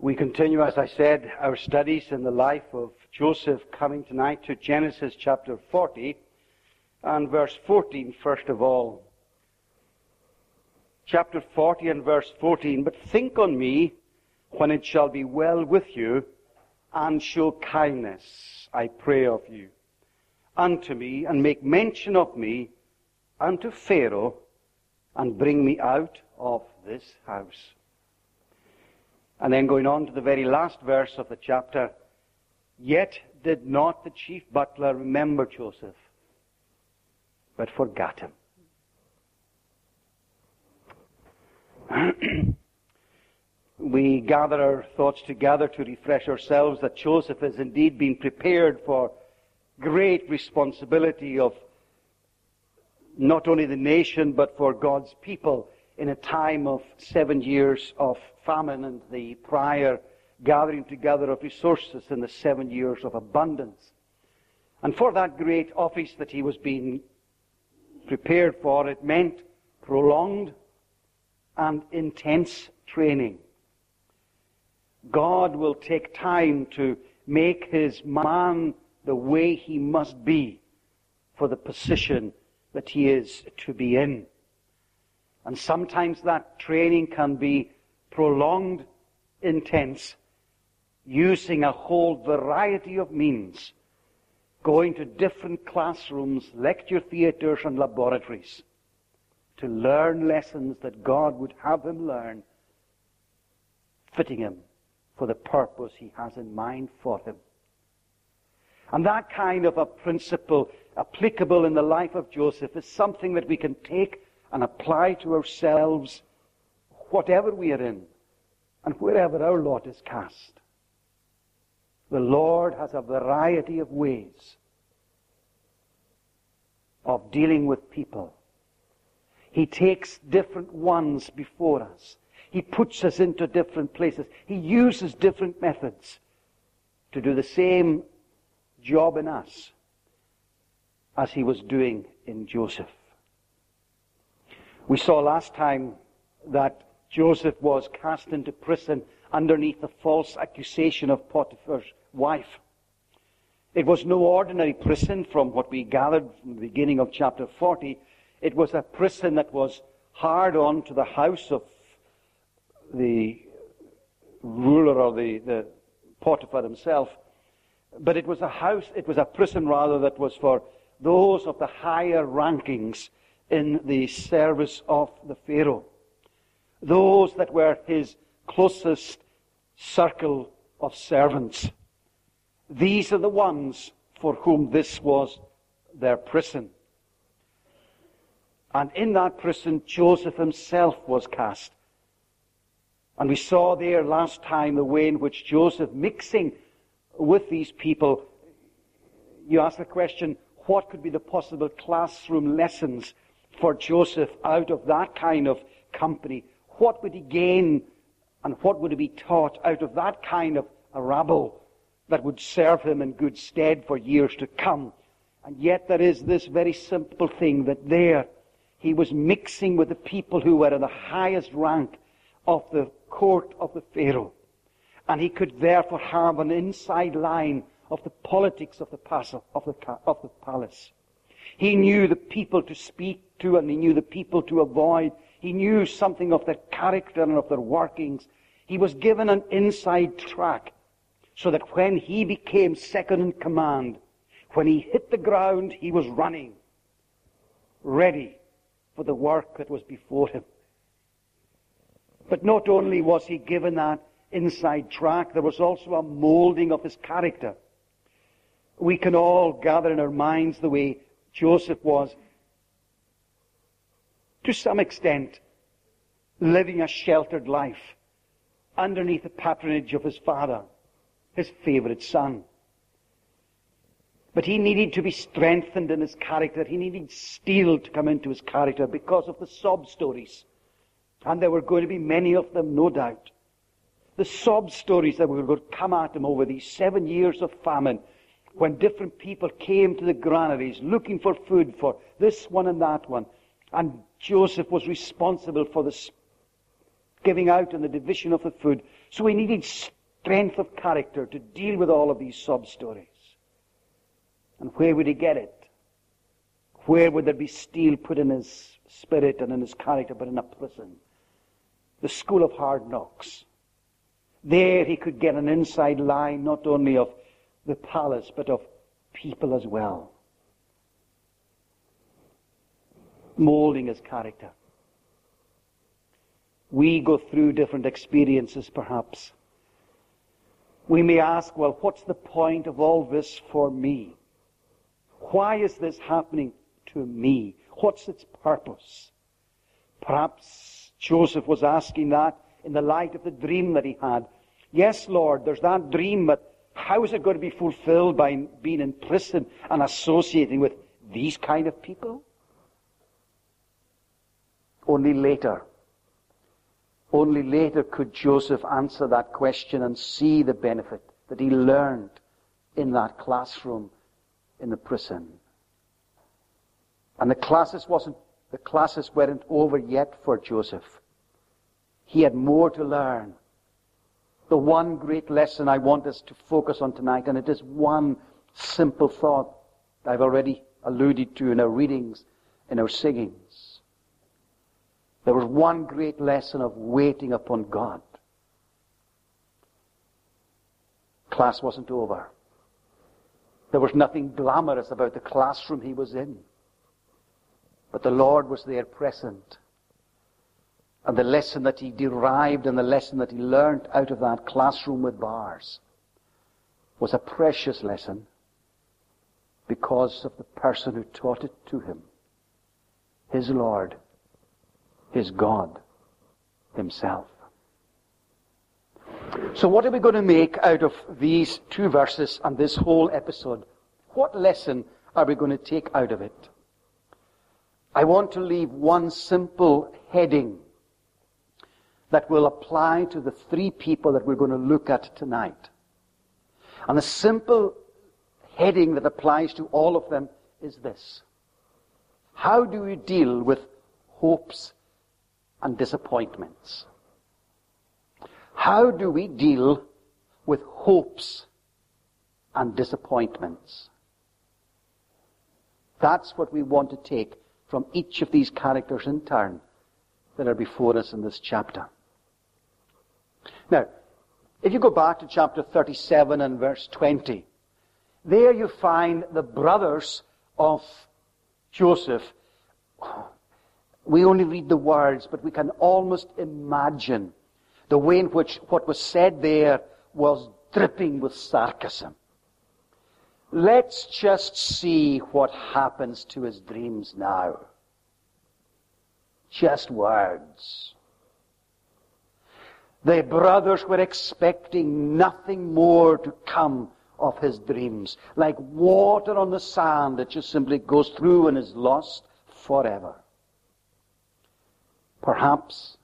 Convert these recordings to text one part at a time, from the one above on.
We continue, as I said, our studies in the life of Joseph, coming tonight to Genesis chapter 40 and verse 14 first of all. Chapter 40 and verse 14, "But think on me when it shall be well with you, and show kindness, I pray of you, unto me, and make mention of me unto Pharaoh, and bring me out of this house." And then going on to the very last verse of the chapter, "Yet did not the chief butler remember Joseph, but forgot him." We gather our thoughts together to refresh ourselves that Joseph has indeed been prepared for great responsibility of not only the nation but for God's people in a time of 7 years of famine and the prior gathering together of resources in the 7 years of abundance. And for that great office that he was being prepared for, it meant prolonged and intense training. God will take time to make his man the way he must be for the position that he is to be in. And sometimes that training can be prolonged, intense, using a whole variety of means, going to different classrooms, lecture theaters, and laboratories to learn lessons that God would have him learn, fitting him for the purpose he has in mind for him. And that kind of a principle applicable in the life of Joseph is something that we can take and apply to ourselves whatever we are in and wherever our lot is cast. The Lord has a variety of ways of dealing with people. He takes different ones before us. He puts us into different places. He uses different methods to do the same job in us as he was doing in Joseph. We saw last time that Joseph was cast into prison underneath the false accusation of Potiphar's wife. It was no ordinary prison from what we gathered from the beginning of chapter 40. It was a prison that was hard on to the house of the ruler or the Potiphar himself. But it was a prison rather that was for those of the higher rankings in the service of the Pharaoh. Those that were his closest circle of servants. These are the ones for whom this was their prison. And in that prison, Joseph himself was cast. And we saw there last time the way in which Joseph, mixing with these people, you ask the question, what could be the possible classroom lessons for Joseph out of that kind of company? What would he gain and what would he be taught out of that kind of a rabble that would serve him in good stead for years to come? And yet there is this very simple thing that there he was mixing with the people who were in the highest rank of the court of the Pharaoh. And he could therefore have an inside line of the politics of the palace. He knew the people to speak to and he knew the people to avoid. He knew something of their character and of their workings. He was given an inside track so that when he became second in command, when he hit the ground, he was running, ready for the work that was before him. But not only was he given that inside track, there was also a molding of his character. We can all gather in our minds the way Joseph was, to some extent, living a sheltered life underneath the patronage of his father, his favorite son. But he needed to be strengthened in his character. He needed steel to come into his character because of the sob stories. And there were going to be many of them, no doubt. The sob stories that were going to come at him over these 7 years of famine, when different people came to the granaries looking for food for this one and that one. And Joseph was responsible for the giving out and the division of the food. So he needed strength of character to deal with all of these sub-stories. And where would he get it? Where would there be steel put in his spirit and in his character, but in a prison? The school of hard knocks. There he could get an inside line not only of the palace, but of people as well. Molding his character. We go through different experiences perhaps. We may ask, well, what's the point of all this for me? Why is this happening to me? What's its purpose? Perhaps Joseph was asking that in the light of the dream that he had. Yes, Lord, there's that dream, but how is it going to be fulfilled by being in prison and associating with these kind of people? Only later could Joseph answer that question and see the benefit that he learned in that classroom in the prison. And the classes weren't over yet for Joseph. He had more to learn. The one great lesson I want us to focus on tonight, and it is one simple thought that I've already alluded to in our readings, in our singings. There was one great lesson of waiting upon God. Class wasn't over. There was nothing glamorous about the classroom he was in. But the Lord was there present. And the lesson that he derived and the lesson that he learned out of that classroom with bars was a precious lesson because of the person who taught it to him. His Lord, his God himself. So what are we going to make out of these two verses and this whole episode? What lesson are we going to take out of it? I want to leave one simple heading that will apply to the three people that we're going to look at tonight. And the simple heading that applies to all of them is this. How do we deal with hopes and disappointments? How do we deal with hopes and disappointments? That's what we want to take from each of these characters in turn that are before us in this chapter. Now, if you go back to chapter 37 and verse 20, there you find the brothers of Joseph. We only read the words, but we can almost imagine the way in which what was said there was dripping with sarcasm. Let's just see what happens to his dreams now. Just words. The brothers were expecting nothing more to come of his dreams. Like water on the sand that just simply goes through and is lost forever. Perhaps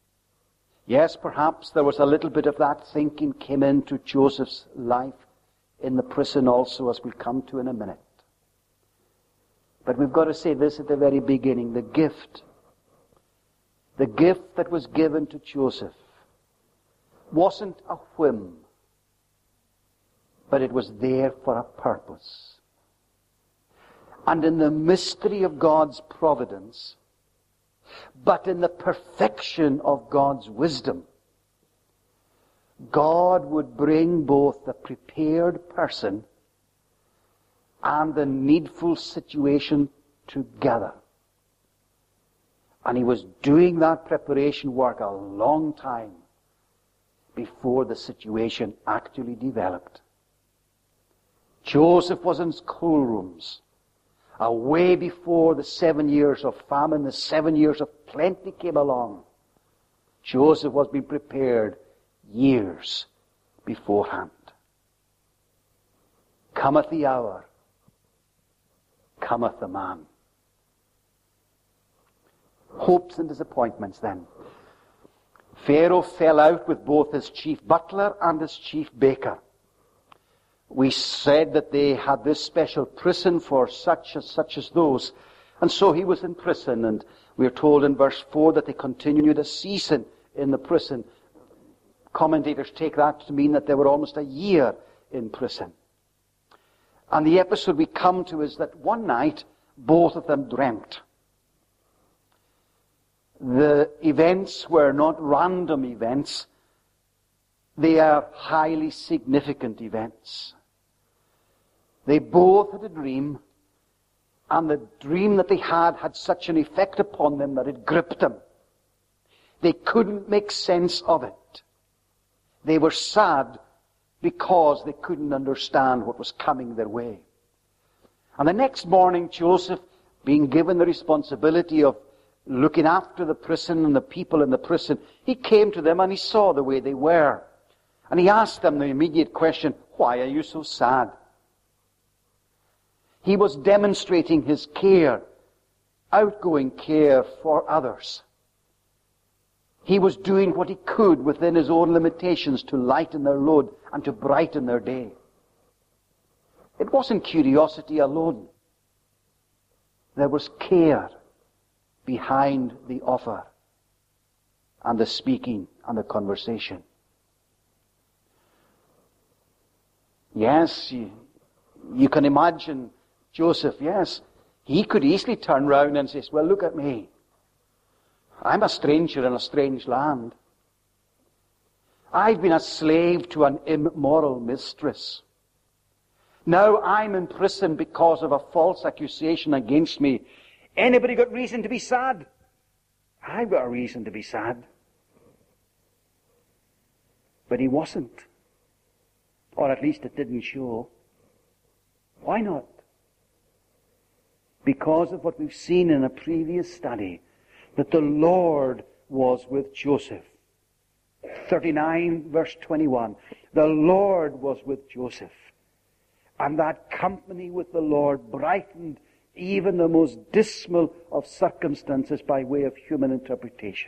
there was a little bit of that thinking came into Joseph's life in the prison also, as we'll come to in a minute. But we've got to say this at the very beginning. The gift that was given to Joseph wasn't a whim, but it was there for a purpose. And in the mystery of God's providence, but in the perfection of God's wisdom, God would bring both the prepared person and the needful situation together. And he was doing that preparation work a long time before the situation actually developed. Joseph was in schoolrooms way before the 7 years of famine, the 7 years of plenty came along. Joseph was being prepared years beforehand. Cometh the hour, cometh the man. Hopes and disappointments then. Pharaoh fell out with both his chief butler and his chief baker. We said that they had this special prison for such as those. And so he was in prison, and we are told in verse 4 that they continued a season in the prison. Commentators take that to mean that they were almost a year in prison. And the episode we come to is that one night, both of them dreamt. The events were not random events. They are highly significant events. They both had a dream, and the dream that they had such an effect upon them that it gripped them. They couldn't make sense of it. They were sad because they couldn't understand what was coming their way. And the next morning, Joseph, being given the responsibility of looking after the prison and the people in the prison, he came to them and he saw the way they were. And he asked them the immediate question, why are you so sad? He was demonstrating his care, outgoing care for others. He was doing what he could within his own limitations to lighten their load and to brighten their day. It wasn't curiosity alone. There was care behind the offer and the speaking and the conversation. Yes, you can imagine Joseph, yes, he could easily turn round and say, well, look at me. I'm a stranger in a strange land. I've been a slave to an immoral mistress. Now I'm in prison because of a false accusation against me. Anybody got reason to be sad? I've got a reason to be sad. But he wasn't. Or at least it didn't show. Why not? Because of what we've seen in a previous study, that the Lord was with Joseph. 39 verse 21. The Lord was with Joseph. And that company with the Lord brightened even the most dismal of circumstances by way of human interpretation.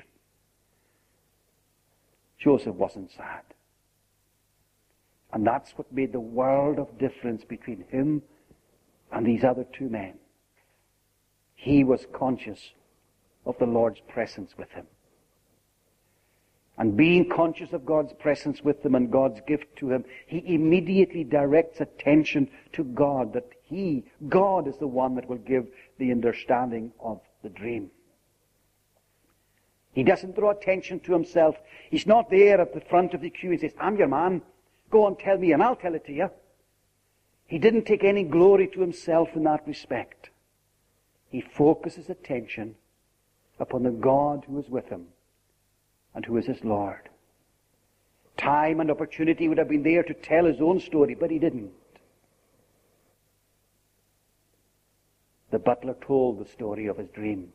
Joseph wasn't sad. And that's what made the world of difference between him and these other two men. He was conscious of the Lord's presence with him. And being conscious of God's presence with him and God's gift to him, he immediately directs attention to God, that God is the one that will give the understanding of the dream. He doesn't draw attention to himself. He's not there at the front of the queue and says, I'm your man. Go and tell me and I'll tell it to you. He didn't take any glory to himself in that respect. He focuses attention upon the God who is with him and who is his Lord. Time and opportunity would have been there to tell his own story, but he didn't. The butler told the story of his dream.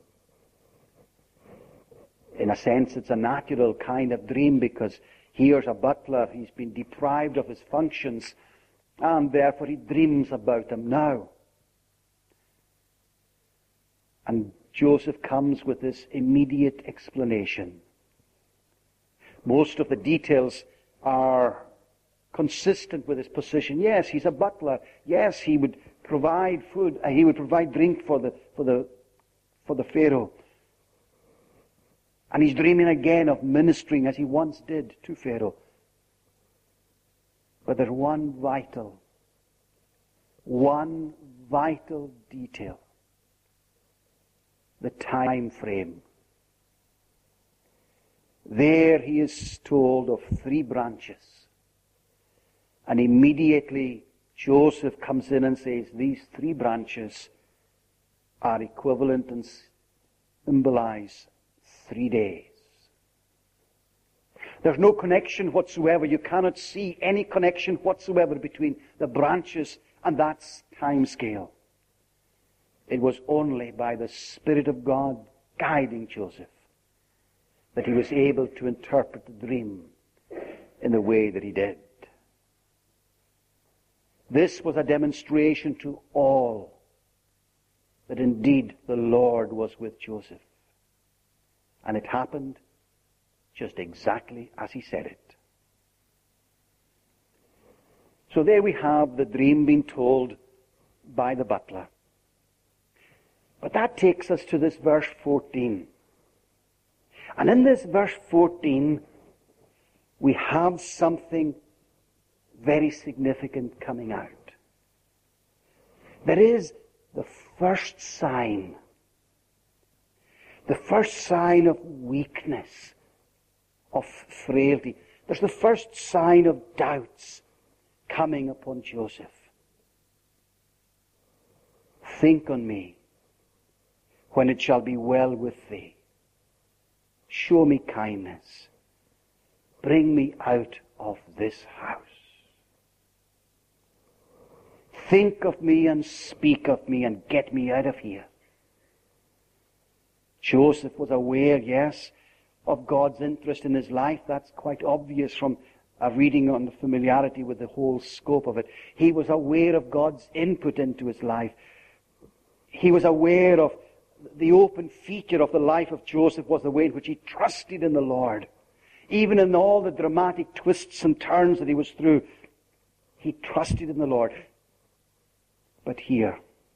In a sense, it's a natural kind of dream, because here's a butler, he's been deprived of his functions, and therefore he dreams about them now. And Joseph comes with this immediate explanation. Most of the details are consistent with his position. Yes, he's a butler. Yes, he would provide food. He would provide drink for the Pharaoh. And he's dreaming again of ministering as he once did to Pharaoh. But there's one vital detail. The time frame. There he is told of 3 branches. And immediately Joseph comes in and says, these 3 branches are equivalent and symbolize 3 days. There's no connection whatsoever. You cannot see any connection whatsoever between the branches and that time scale. It was only by the Spirit of God guiding Joseph that he was able to interpret the dream in the way that he did. This was a demonstration to all that indeed the Lord was with Joseph. And it happened just exactly as he said it. So there we have the dream being told by the butler. But that takes us to this verse 14. And in this verse 14, we have something very significant coming out. There is the first sign of weakness, of frailty. There's the first sign of doubts coming upon Joseph. Think on me when it shall be well with thee. Show me kindness. Bring me out of this house. Think of me and speak of me and get me out of here. Joseph was aware, yes, of God's interest in his life. That's quite obvious from a reading on the familiarity with the whole scope of it. He was aware of God's input into his life. He was aware of the open feature of the life of Joseph was the way in which he trusted in the Lord. Even in all the dramatic twists and turns that he was through, he trusted in the Lord. But here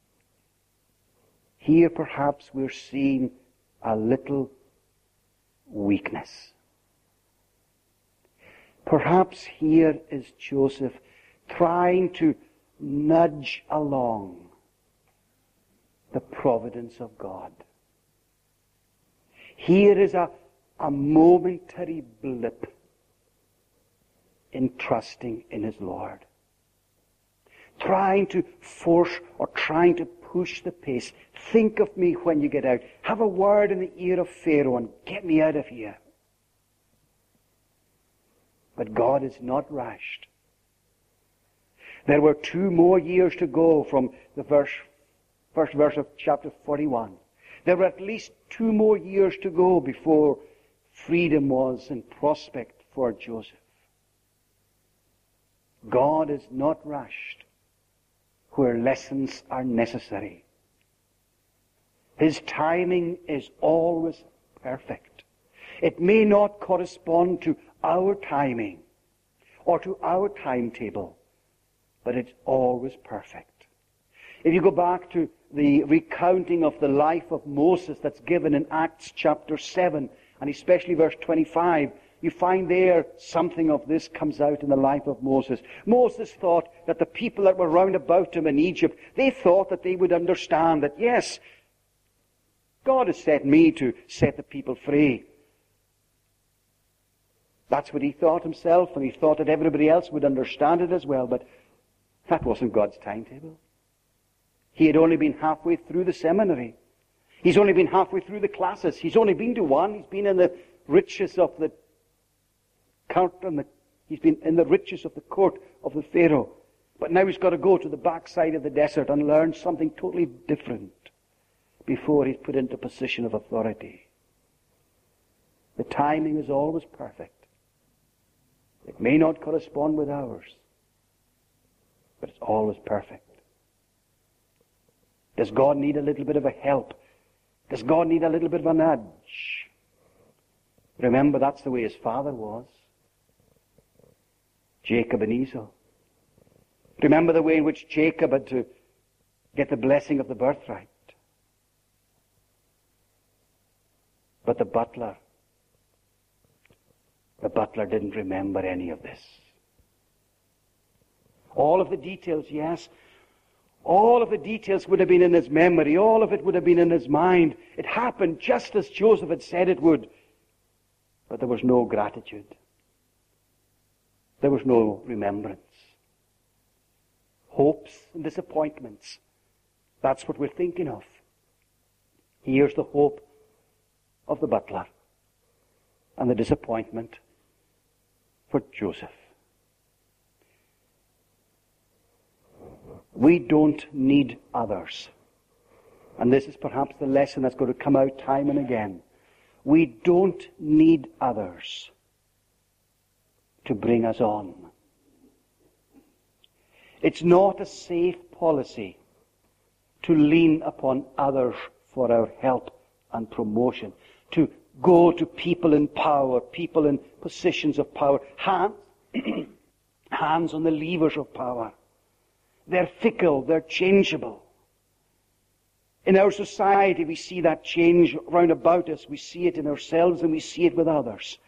perhaps we're seeing a little weakness. Perhaps here is Joseph trying to nudge along the providence of God. Here is a momentary blip in trusting in his Lord. Trying to force or trying to push the pace. Think of me when you get out. Have a word in the ear of Pharaoh and get me out of here. But God is not rushed. There were 2 more years to go from the first verse of chapter 41. There were at least 2 more years to go before freedom was in prospect for Joseph. God is not rushed where lessons are necessary. His timing is always perfect. It may not correspond to our timing or to our timetable, but it's always perfect. If you go back to the recounting of the life of Moses that's given in Acts chapter 7, and especially verse 25, you find there something of this comes out in the life of Moses. Moses thought that the people that were round about him in Egypt, they thought that they would understand that, yes, God has sent me to set the people free. That's what he thought himself, and he thought that everybody else would understand it as well, but that wasn't God's timetable. He had only been halfway through the seminary. He's only been halfway through the classes. He's only been to one. He's been in the riches of the he's been in the riches of the court of the Pharaoh. But now he's got to go to the backside of the desert and learn something totally different before he's put into a position of authority. The timing is always perfect. It may not correspond with ours, but it's always perfect. Does God need a little bit of a help? Does God need a little bit of a nudge? Remember, that's the way his father was. Jacob and Esau. Remember the way in which Jacob had to get the blessing of the birthright. But the butler didn't remember any of this. All of the details, yes. All of the details would have been in his memory. All of it would have been in his mind. It happened just as Joseph had said it would. But there was no gratitude. There was no remembrance. Hopes and disappointments. That's what we're thinking of. Here's the hope of the butler and the disappointment for Joseph. We don't need others. And this is perhaps the lesson that's going to come out time and again. We don't need others to bring us on. It's not a safe policy to lean upon others for our help and promotion, to go to people in power, people in positions of power, hands on the levers of power. They're fickle, they're changeable. In our society, we see that change round about us. We see it in ourselves and we see it with others.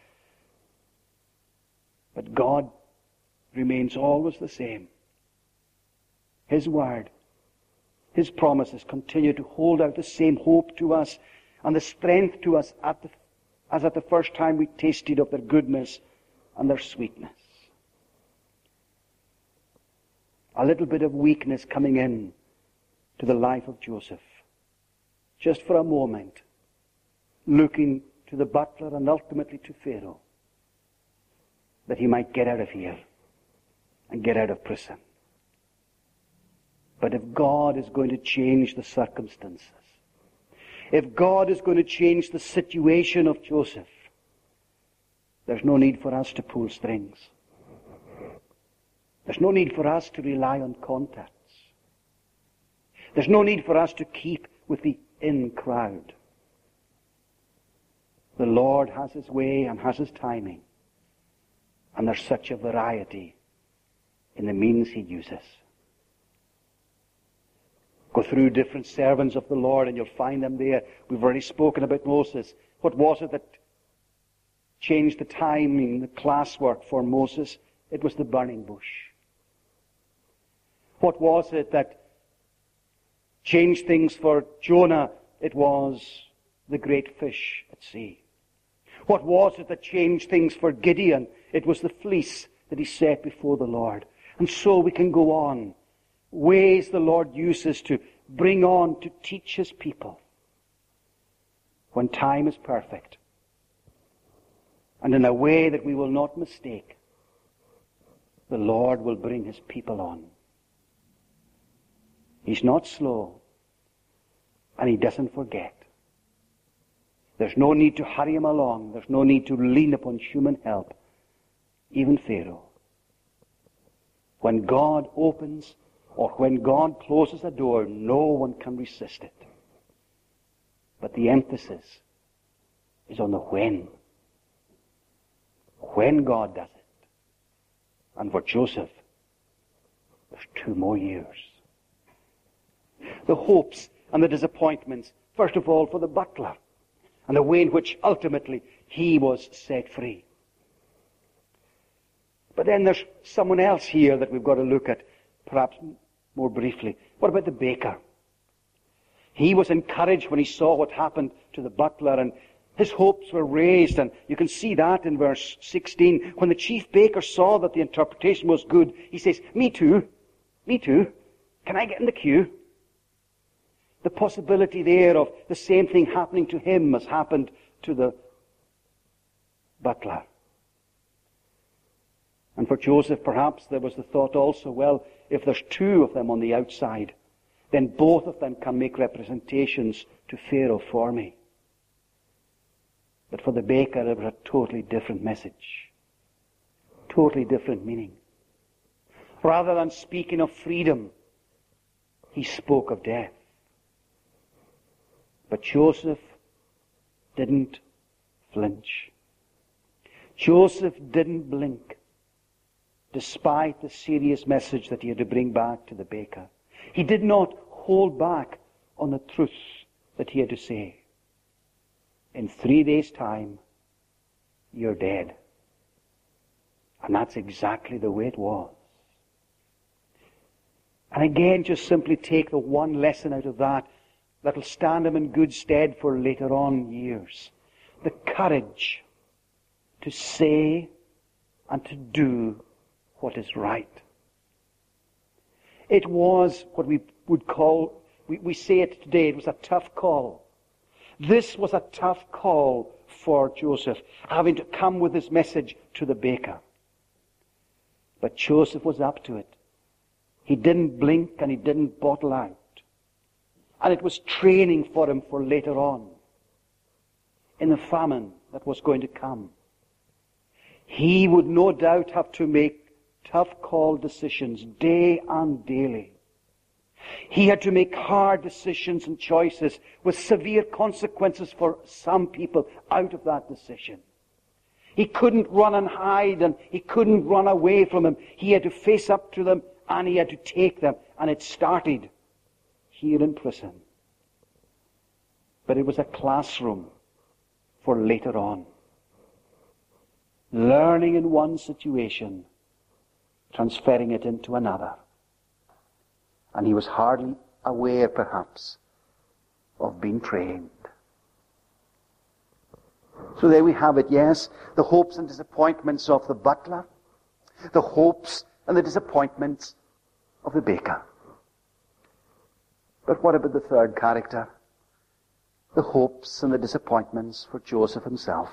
But God remains always the same. His word, His promises continue to hold out the same hope to us and the strength to us as at the first time we tasted of their goodness and their sweetness. A little bit of weakness coming in to the life of Joseph. Just for a moment, looking to the butler and ultimately to Pharaoh, that he might get out of here and get out of prison. But if God is going to change the circumstances, if God is going to change the situation of Joseph, there's no need for us to pull strings. There's no need for us to rely on contacts. There's no need for us to keep with the in crowd. The Lord has His way and has His timing. And there's such a variety in the means He uses. Go through different servants of the Lord and you'll find them there. We've already spoken about Moses. What was it that changed the timing, the classwork for Moses? It was the burning bush. What was it that changed things for Jonah? It was the great fish at sea. What was it that changed things for Gideon? It was the fleece that he set before the Lord. And so we can go on. Ways the Lord uses to bring on, to teach His people. When time is perfect. And in a way that we will not mistake, the Lord will bring His people on. He's not slow. And He doesn't forget. There's no need to hurry Him along. There's no need to lean upon human help. Even Pharaoh. When God opens or when God closes a door, no one can resist it. But the emphasis is on the when. When God does it. And for Joseph, there's 2 more years. The hopes and the disappointments, first of all for the butler, and the way in which ultimately he was set free. But then there's someone else here that we've got to look at, perhaps more briefly. What about the baker? He was encouraged when he saw what happened to the butler, and his hopes were raised, and you can see that in verse 16. When the chief baker saw that the interpretation was good, he says, me too. Can I get in the queue? The possibility there of the same thing happening to him as happened to the butler. And for Joseph, perhaps there was the thought also, well, if there's 2 of them on the outside, then both of them can make representations to Pharaoh for me. But for the baker, it was a totally different message. Totally different meaning. Rather than speaking of freedom, he spoke of death. But Joseph didn't flinch. Joseph didn't blink, despite the serious message that he had to bring back to the baker. He did not hold back on the truth that he had to say. In 3 days' time, you're dead. And that's exactly the way it was. And again, just simply take the one lesson out of that that'll stand him in good stead for later on years. The courage to say and to do what is right. It was what we would call, we say it today, it was a tough call. This was a tough call for Joseph, having to come with his message to the baker. But Joseph was up to it. He didn't blink and he didn't bottle out. And it was training for him for later on, in the famine that was going to come. He would no doubt have to make tough call decisions day and daily. He had to make hard decisions and choices with severe consequences for some people out of that decision. He couldn't run and hide, and he couldn't run away from them. He had to face up to them, and he had to take them. And it started here in prison. but it was a classroom for later on. Learning in one situation, transferring it into another. And he was hardly aware, perhaps, of being trained. So there we have it, yes, the hopes and disappointments of the butler, the hopes and the disappointments of the baker. But what about the third character? The hopes and the disappointments for Joseph himself.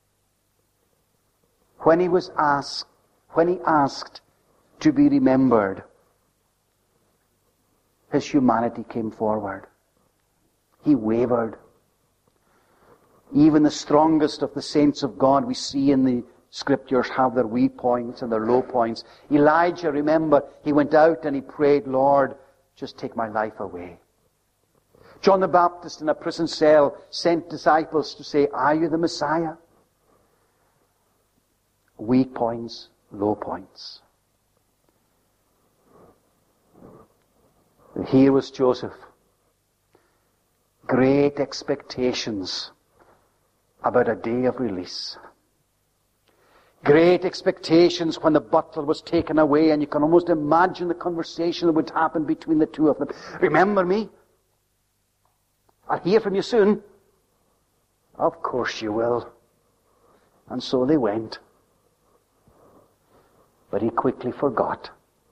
When he asked to be remembered, his humanity came forward. He wavered. Even the strongest of the saints of God we see in the Scriptures have their weak points and their low points. Elijah, remember, he went out and he prayed, Lord, just take my life away. John the Baptist in a prison cell sent disciples to say, are you the Messiah? Weak points, low points. And here was Joseph. Great expectations about a day of release. Great expectations when the butler was taken away, and you can almost imagine the conversation that would happen between the two of them. Remember me? I'll hear from you soon. Of course you will. And so they went. But he quickly forgot.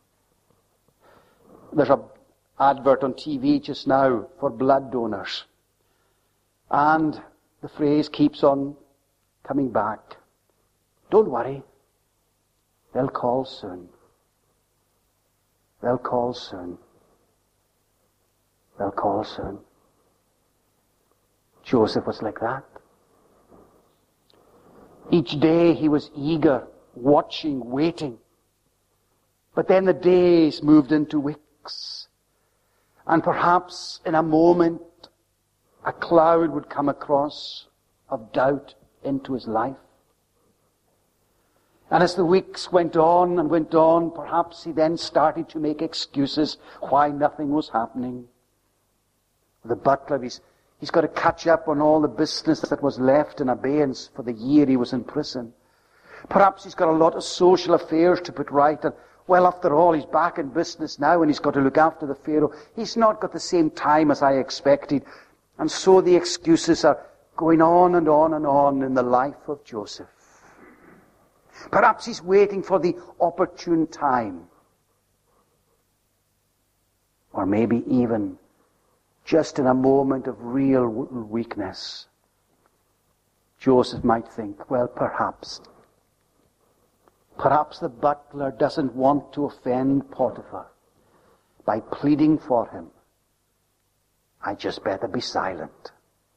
There's an advert on TV just now for blood donors. And the phrase keeps on coming back. Don't worry. They'll call soon. They'll call soon. They'll call soon. Joseph was like that. Each day he was eager, watching, waiting. But then the days moved into weeks. And perhaps in a moment, a cloud would come across of doubt into his life. And as the weeks went on, perhaps he then started to make excuses why nothing was happening. The butler, he's got to catch up on all the business that was left in abeyance for the year he was in prison. Perhaps he's got a lot of social affairs to put right, and well, after all, he's back in business now and he's got to look after the Pharaoh. He's not got the same time as I expected. And so the excuses are going on and on and on in the life of Joseph. Perhaps he's waiting for the opportune time. Or maybe even just in a moment of real weakness, Joseph might think, well, perhaps the butler doesn't want to offend Potiphar by pleading for him. I just better be silent.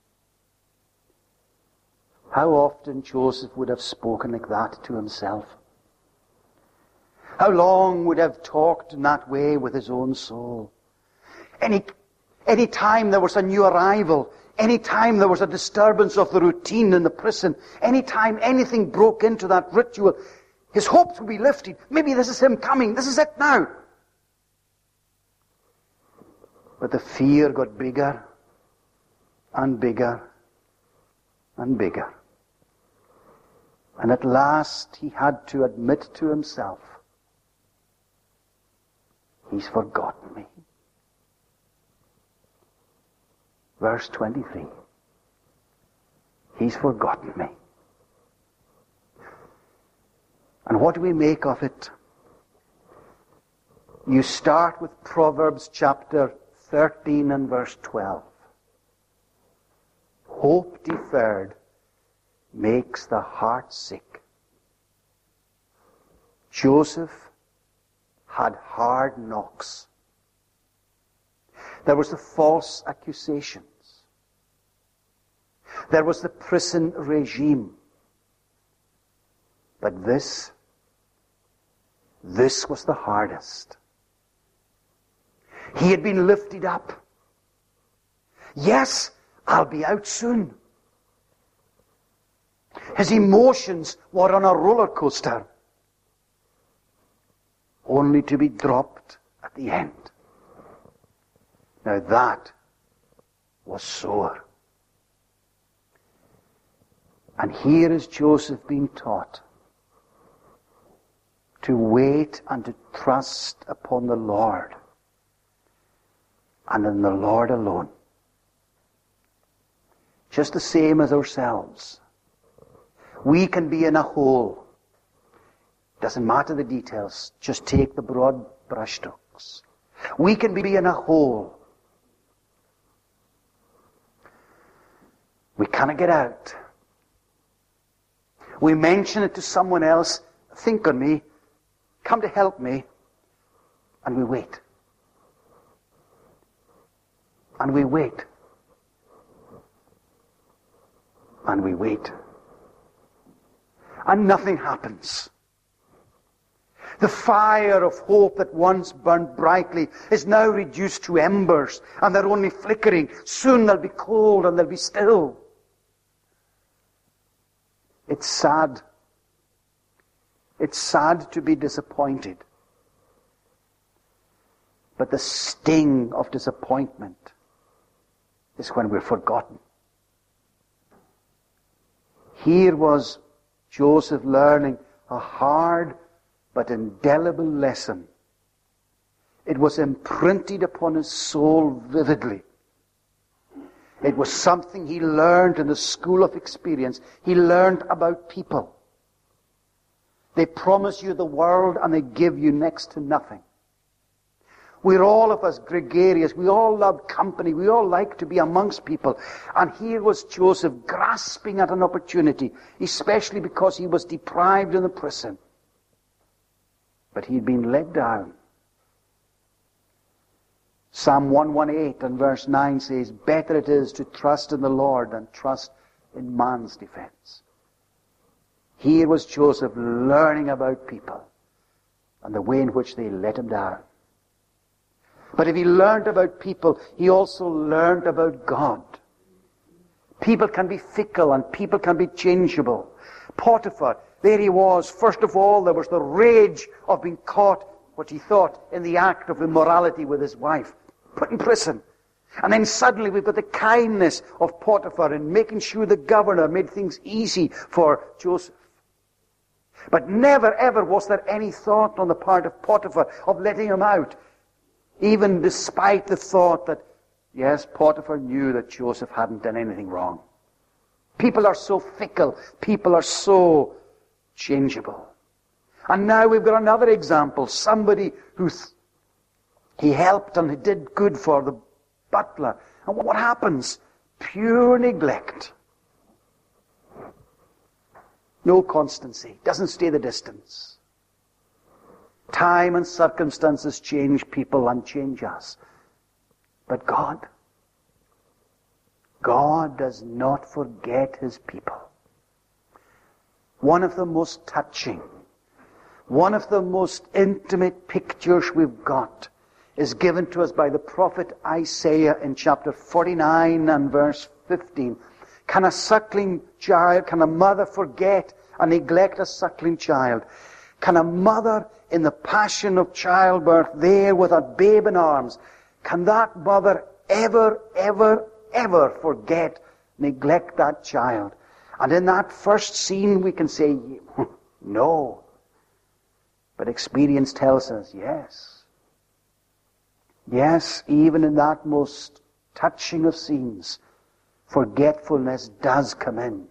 How often Joseph would have spoken like that to himself. How long would have talked in that way with his own soul. Any time there was a new arrival, any time there was a disturbance of the routine in the prison, any time anything broke into that ritual, his hopes would be lifted. Maybe this is him coming. This is it now. But the fear got bigger and bigger and bigger. And at last he had to admit to himself, he's forgotten me. Verse 23. He's forgotten me. And what do we make of it? You start with Proverbs chapter 13 and verse 12. Hope deferred makes the heart sick. Joseph had hard knocks. There was the false accusations. There was the prison regime. But this was the hardest. He had been lifted up. Yes, I'll be out soon. His emotions were on a roller coaster, only to be dropped at the end. Now that was sore. And here is Joseph being taught to wait and to trust upon the Lord, and in the Lord alone. Just the same as ourselves. We can be in a hole. Doesn't matter the details. Just take the broad brushstrokes. We can be in a hole. We cannot get out. We mention it to someone else. Think on me. Come to help me. And we wait. And we wait. And we wait. And nothing happens. The fire of hope that once burned brightly is now reduced to embers, and they're only flickering. Soon they'll be cold and they'll be still. It's sad. It's sad to be disappointed. But the sting of disappointment is when we're forgotten. Here was Joseph learning a hard but indelible lesson. It was imprinted upon his soul vividly. It was something he learned in the school of experience. He learned about people. They promise you the world and they give you next to nothing. We're all of us gregarious. We all love company. We all like to be amongst people. And here was Joseph grasping at an opportunity, especially because he was deprived in the prison. But he'd been let down. Psalm 118 and verse 9 says, better it is to trust in the Lord than trust in man's defense. Here was Joseph learning about people and the way in which they let him down. But if he learned about people, he also learned about God. People can be fickle and people can be changeable. Potiphar, there he was. First of all, there was the rage of being caught, what he thought, in the act of immorality with his wife, put in prison. And then suddenly we've got the kindness of Potiphar in making sure the governor made things easy for Joseph. But never ever was there any thought on the part of Potiphar of letting him out. Even despite the thought that, yes, Potiphar knew that Joseph hadn't done anything wrong. People are so fickle. People are so changeable. And now we've got another example. Somebody who he helped and he did good for, the butler. And what happens? Pure neglect. No constancy. Doesn't stay the distance. Time and circumstances change people and change us. But God does not forget his people. One of the most touching, one of the most intimate pictures we've got is given to us by the prophet Isaiah in chapter 49 and verse 15. Can a suckling child, can a mother forget and neglect a suckling child? Can a mother in the passion of childbirth there with a babe in arms, can that mother ever forget, neglect that child? And in that first scene we can say, no. But experience tells us, yes. Yes, even in that most touching of scenes, forgetfulness does come in.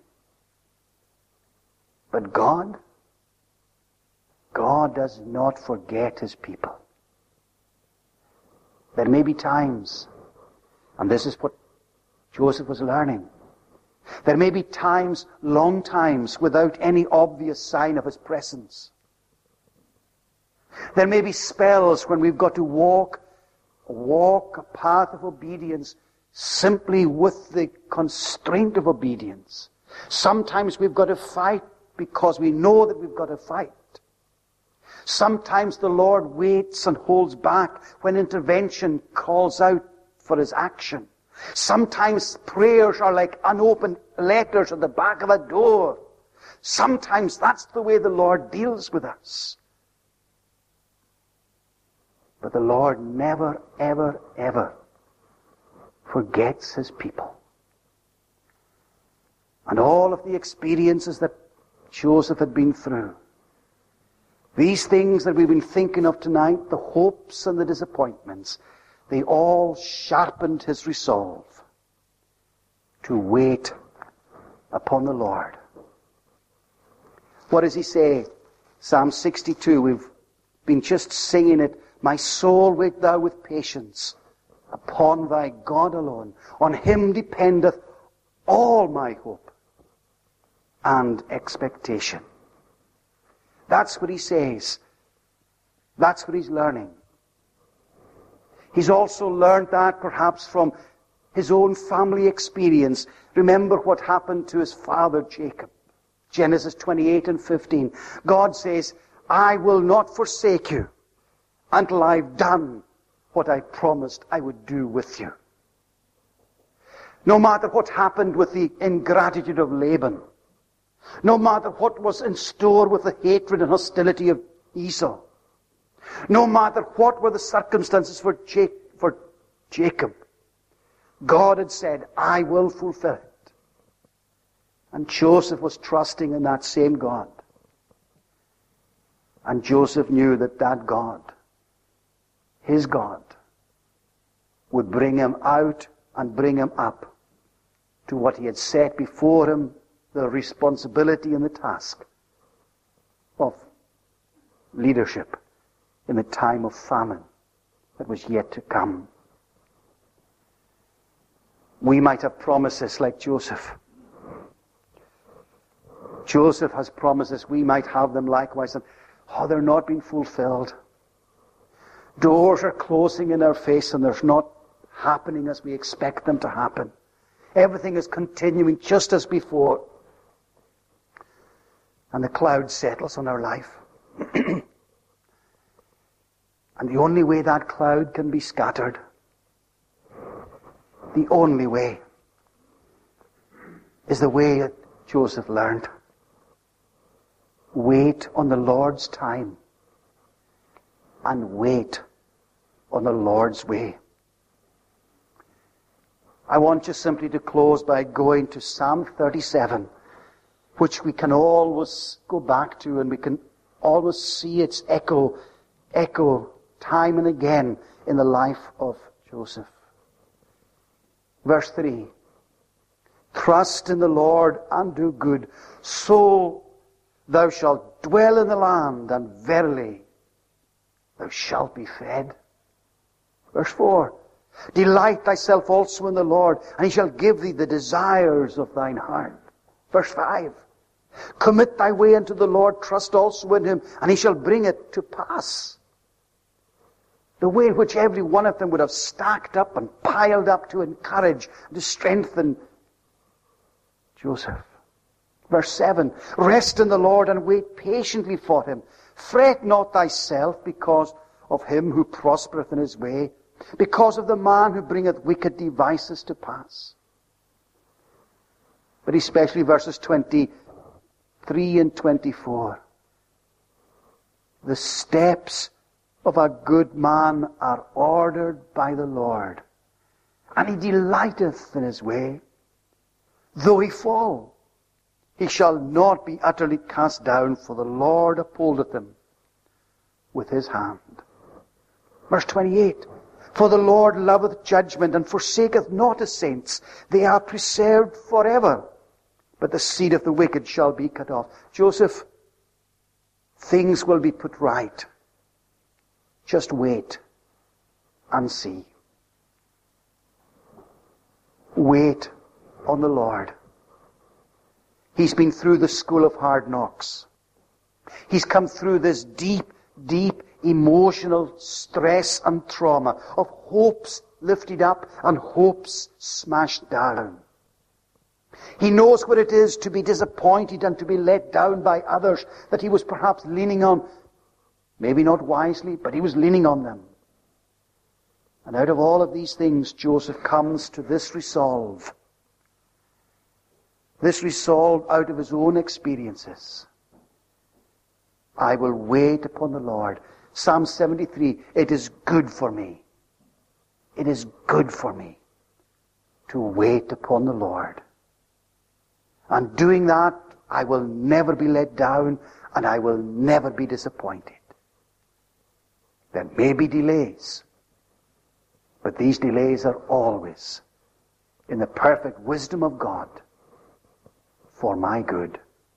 But God does not forget his people. There may be times, and this is what Joseph was learning, there may be times, long times, without any obvious sign of his presence. There may be spells when we've got to walk a path of obedience simply with the constraint of obedience. Sometimes we've got to fight because we know that we've got to fight. Sometimes the Lord waits and holds back when intervention calls out for his action. Sometimes prayers are like unopened letters at the back of a door. Sometimes that's the way the Lord deals with us. But the Lord never, ever forgets his people. and all of the experiences that Joseph had been through, these things that we've been thinking of tonight, the hopes and the disappointments, they all sharpened his resolve to wait upon the Lord. What does he say? Psalm 62, we've been just singing it. My soul, wait thou with patience upon thy God alone. On him dependeth all my hope and expectation. That's what he says. That's what he's learning. He's also learned that perhaps from his own family experience. Remember what happened to his father Jacob. Genesis 28 and 15. God says, I will not forsake you until I've done what I promised I would do with you. No matter what happened with the ingratitude of Laban, no matter what was in store with the hatred and hostility of Esau, no matter what were the circumstances for Jacob, God had said, I will fulfill it. And Joseph was trusting in that same God. And Joseph knew that that God, his God, would bring him out and bring him up to what he had set before him, the responsibility and the task of leadership in the time of famine that was yet to come. We might have promises like Joseph. Joseph has promises, we might have them likewise, and they're not being fulfilled. Doors are closing in our face and they're not happening as we expect them to happen. Everything is continuing just as before. And the cloud settles on our life. And the only way that cloud can be scattered, the only way, is the way that Joseph learned. Wait on the Lord's time and wait on the Lord's way. I want you simply to close by going to Psalm 37, which we can always go back to, and we can always see its echo time and again in the life of Joseph. Verse 3. Trust in the Lord and do good, so thou shalt dwell in the land, and verily thou shalt be fed. Verse 4. Delight thyself also in the Lord, and he shall give thee the desires of thine heart. Verse 5. Commit thy way unto the Lord, trust also in him, and he shall bring it to pass. The way in which every one of them would have stacked up and piled up to encourage, to strengthen Joseph. Verse 7, rest in the Lord and wait patiently for him. Fret not thyself because of him who prospereth in his way, because of the man who bringeth wicked devices to pass. But especially verses 23 and 24. The steps of a good man are ordered by the Lord, and he delighteth in his way. Though he fall, he shall not be utterly cast down, for the Lord upholdeth him with his hand. Verse 28. For the Lord loveth judgment, and forsaketh not his saints. They are preserved forever, but the seed of the wicked shall be cut off. Joseph, things will be put right. Just wait and see. Wait on the Lord. He's been through the school of hard knocks. He's come through this deep, deep emotional stress and trauma of hopes lifted up and hopes smashed down. He knows what it is to be disappointed and to be let down by others that he was perhaps leaning on. Maybe not wisely, but he was leaning on them. And out of all of these things, Joseph comes to this resolve. This resolve out of his own experiences. I will wait upon the Lord. Psalm 73, it is good for me. It is good for me to wait upon the Lord. And doing that, I will never be let down and I will never be disappointed. There may be delays, but these delays are always in the perfect wisdom of God for my good.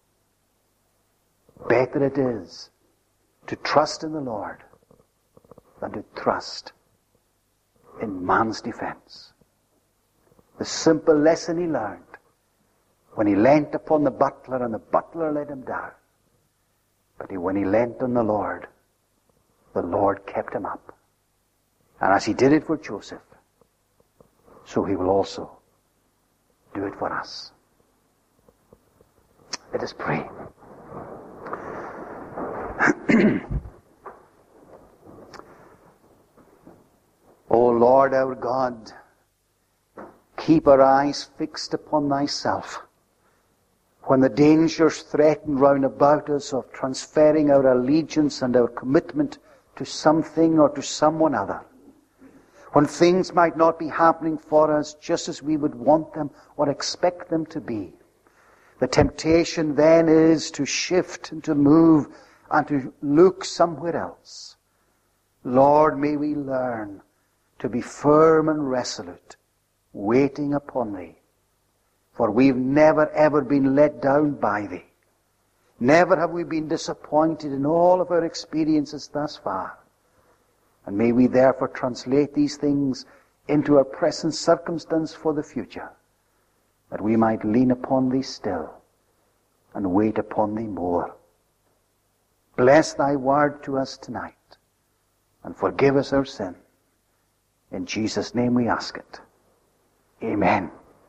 Better it is to trust in the Lord than to trust in man's defense. The simple lesson he learned when he leant upon the butler and the butler let him down. But when he leant on the Lord kept him up. And as he did it for Joseph, so he will also do it for us. Let us pray. O Lord our God, keep our eyes fixed upon thyself. When the dangers threaten round about us of transferring our allegiance and our commitment to something or to someone other, when things might not be happening for us just as we would want them or expect them to be, the temptation then is to shift and to move and to look somewhere else. Lord, may we learn to be firm and resolute, waiting upon thee. For we've never ever been let down by thee. Never have we been disappointed in all of our experiences thus far. And may we therefore translate these things into our present circumstance for the future, that we might lean upon thee still and wait upon thee more. Bless thy word to us tonight and forgive us our sin. In Jesus' name we ask it. Amen.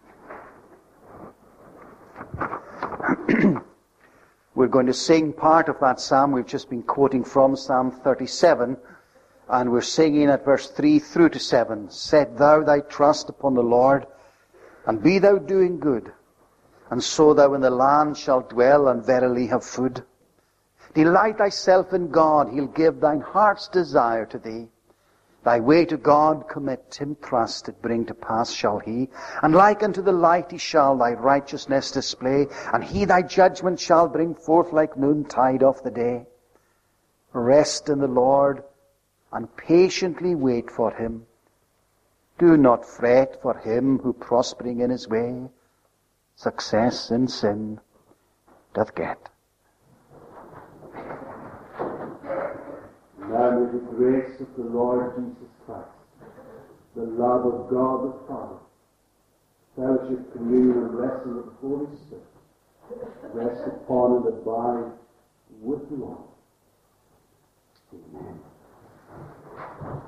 We're going to sing part of that psalm. We've just been quoting from Psalm 37, and we're singing at verse 3 through to 7. Set thou thy trust upon the Lord, and be thou doing good, and so thou in the land shalt dwell, and verily have food. Delight thyself in God, he'll give thine heart's desire to thee. Thy way to God commit, him trust, it bring to pass shall he. And like unto the light he shall thy righteousness display, and he thy judgment shall bring forth like noontide of the day. Rest in the Lord, and patiently wait for him. Do not fret for him who prospering in his way, success in sin doth get. Now may the grace of the Lord Jesus Christ, the love of God the Father, fellowship, communion, and blessing of the Holy Spirit rest upon and abide with you all.